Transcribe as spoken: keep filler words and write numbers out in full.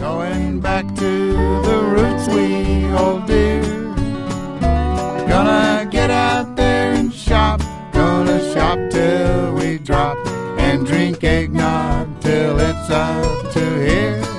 going back to the roots we hold dear. Gonna get out there and shop, gonna shop till we drop, and drink eggnog till it's up to here.